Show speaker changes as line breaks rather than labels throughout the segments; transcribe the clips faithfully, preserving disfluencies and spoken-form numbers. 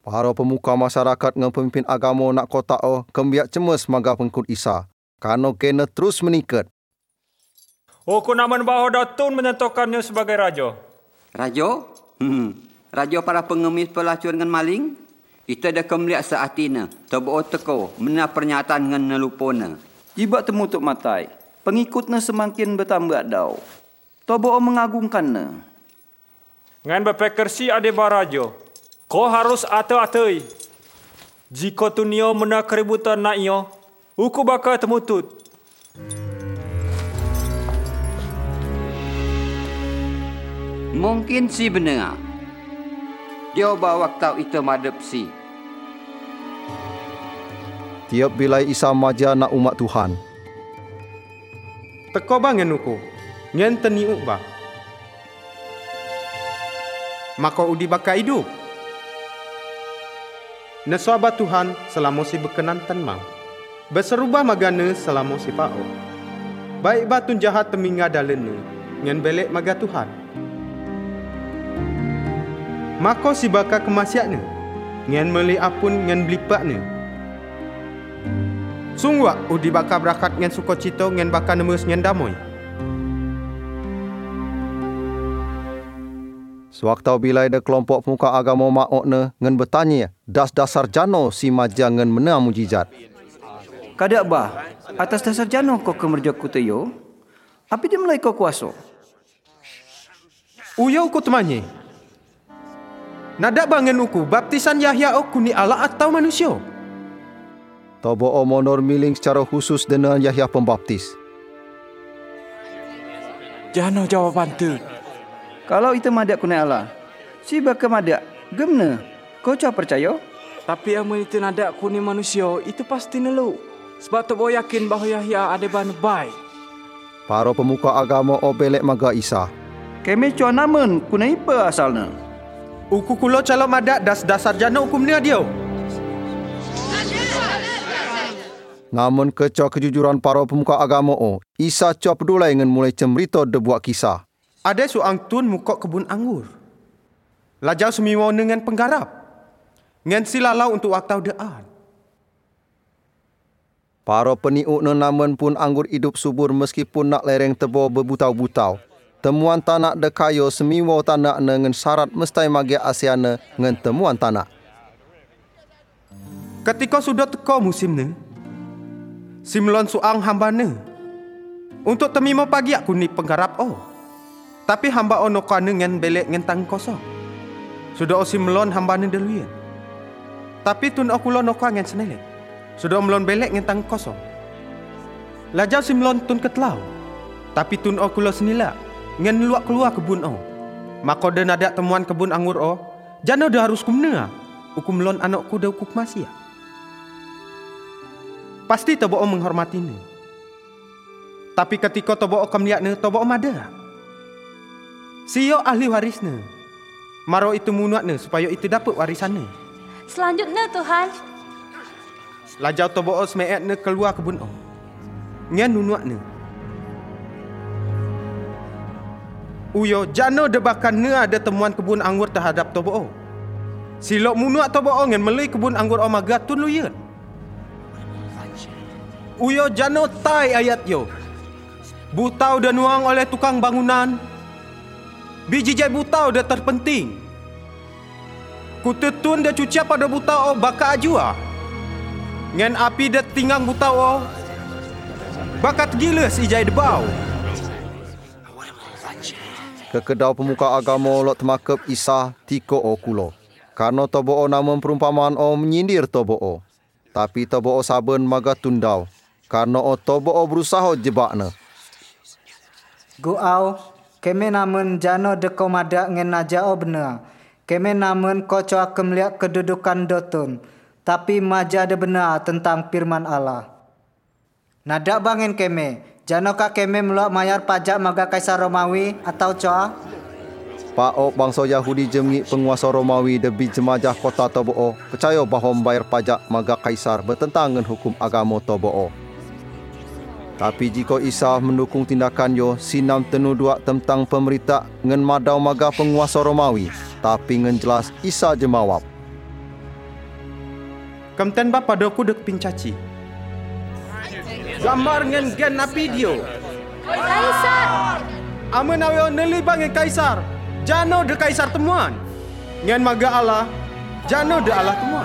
Para pemuka masyarakat dengan pemimpin agama nak kota oh kembiak cemas maga pengikut Isa. Karena kena terus meningkat.
Oh, ku naman bahawa Datun menyentuhkannya sebagai raja.
Raja? Hmm. Raja para pengemis, pelacur dengan maling? Itu ada kemeliak seatina. Tebuk teko, mena pernyataan dengan nelupona.
Ibat temu tuk matai. Pengikutnya semakin bertambah dau. Tebuk mengagungkannya.
Ngan berpikir si adeba raja. Kau harus ate-atei. Jika tunio mena keributan nak iyo, uku bakal temutut.
Mungkin si benar. Dia bawa waktu itu madep si.
Tiap bila Isa maja nak umat Tuhan.
Teko bang ngenuku. Ngen teniuk ba. Maka udi baka hidup. Nesuaba Tuhan selama si berkenan tenmang. Berserubah magana selama si pao. Baik batun jahat temingga dalene. Ngen belek maga Tuhan. Maka si baka kemasiaknya. Ngen meli apun ngen blipaknya. Sungguh udi baka berakat ngen sukacita ngen baka nemes ngen damai.
Sewaktu bila ada kelompok pemuka agama makokna ngen bertanya das dasar jano si maja ngen mena mujizat.
Kadak bah, atas dasar jano kau kemerja kuteyo, api dia mulai kau kuasa.
Uyau ku temanye. Nada bangen uku baptisan Yahya oku ni Allah atau manusia?
Tobo o monor miling secara khusus dengan Yahya Pembaptis.
Jano jawapan tu.
Kalau itu madak kunai Allah, si baka madak, gemna, kau cak percaya?
Tapi amun itu nada kuni manusia, itu pasti nelu. Sebab tu boy yakin bahawa Yahya ada ban baik.
Para pemuka agama o belek maga Isa.
Kami cak namun kunai apa asalnya?
Uku kulo calon madak das dasar jana hukum ni dia.
Namun kecoh kejujuran para pemuka agama o, Isa cak pedulai dengan mulai cemrito debuat kisah.
Ada seorang tun muka kebun anggur. Lajau semiwa dengan penggarap. Ngan silalau untuk waktu dean.
Para peniuk namun pun anggur hidup subur meskipun nak lereng tebo berbutau-butau. Temuan tanak dekayo semiwa tanak dengan syarat mestai magia asiana dengan temuan tanak.
Ketika sudah teko musim ni, simlon suang hamba ni. Untuk temimo pagi aku ni penggarap oh. Tapi hamba ono kane ngen belek ngen tang kosong. Sudah osimlon hamba ni deluyan. Tapi tun aku lon okwa ngen senelek. Sudah melon belek ngen tang kosong. Lajau simlon tun ketlau. Tapi tun aku lo senila. Ngen luak keluar kebun oh. Maka dan ada temuan kebun anggur oh. Jana dah harus kumnea. Ukum lon anakku dah ukuk masih. Pasti tobo oh menghormati ni. Tapi ketika tobo oh kamliak ni, tobo oh mada. Siyo ahli waris ni. Maro itu munuat ni supaya itu dapat warisan ni.
Selanjutnya Tuhan.
Lajau tobo oh semeet ni keluar kebun oh. Ngen nunuat ni. Uyo jano debakan ne ada temuan kebun anggur terhadap tobo. Silok munuak tobo ngen melei kebun anggur omaga tun luyen. Uyo jano tai ayat yo. Butau dan nuang oleh tukang bangunan. Biji jai butau dah terpenting. Kutetun dah cuci pada butau baka ajua. Ngen api dah tinggang butau. Bakat gila si jai debau.
Kekedau pemuka agama lot temakep Isa tiko o kulo. Karena tobo o namun perumpamaan o menyindir tobo o. Tapi tobo o saben maga tundau. Karena o tobo o berusaha jebakna.
Guau, keme namun jano deko madak ngen naja o benar. Keme namun koco akan melihat kedudukan dotun. Tapi maja de benar tentang firman Allah. Nadak bangin keme. Janokah keme meluak mayar pajak maga Kaisar Romawi atau coa?
Pak O bangsa Yahudi jemgi penguasa Romawi debi jemajah kota tobo o percaya bahawa membayar pajak maga Kaisar bertentang dengan hukum agama tobo o. Tapi jika Isa mendukung tindakan yo sinam tenu dua tentang pemerintah ngen madau maga penguasa Romawi, tapi ngen jelas Isa jemawab.
Kemten bapa doku dek pincaci. Gambar ngen gen na video.
Kaisar!
Amun aweo neli bangen kaisar. Jano de kaisar temuan. Ngen maga Allah. Jano de Allah temuan.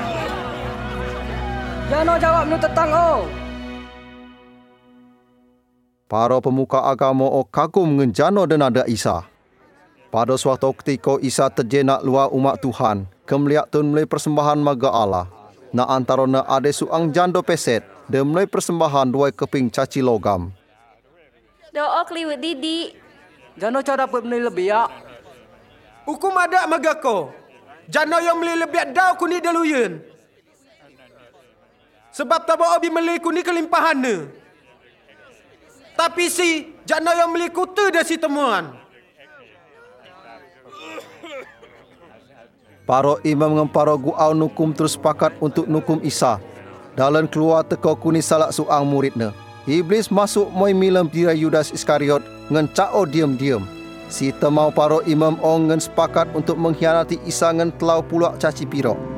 Jano jawab nu tetang oh.
Para pemuka agama o kagum ngen jano dan ada Isa. Pada suatu ketika Isa terjenak luar umat Tuhan, kemeliak tun mulai persembahan maga Allah. Na antarana ade suang jando peset, dan mulai persembahan dua keping caci logam.
Doa keliwet didi.
Jano cara dapat beli lebih ya.
Hukum ada maga ko. Jano yang meli lebih dau kuni deluyun. Sebab tabo obi meli kuni kelimpahan ne. Tapi si jano yang meli kutu dah si temuan.
Para imam dengan para guau nukum terus sepakat untuk nukum Isa. Dalam keluar teka kuni salak suang muridnya. Iblis masuk moi milam dira Yudas Iskariot ngan cao diam-diam. Si temau para imam ong ngan sepakat untuk mengkhianati Isa ngan telau pulak caci pirok.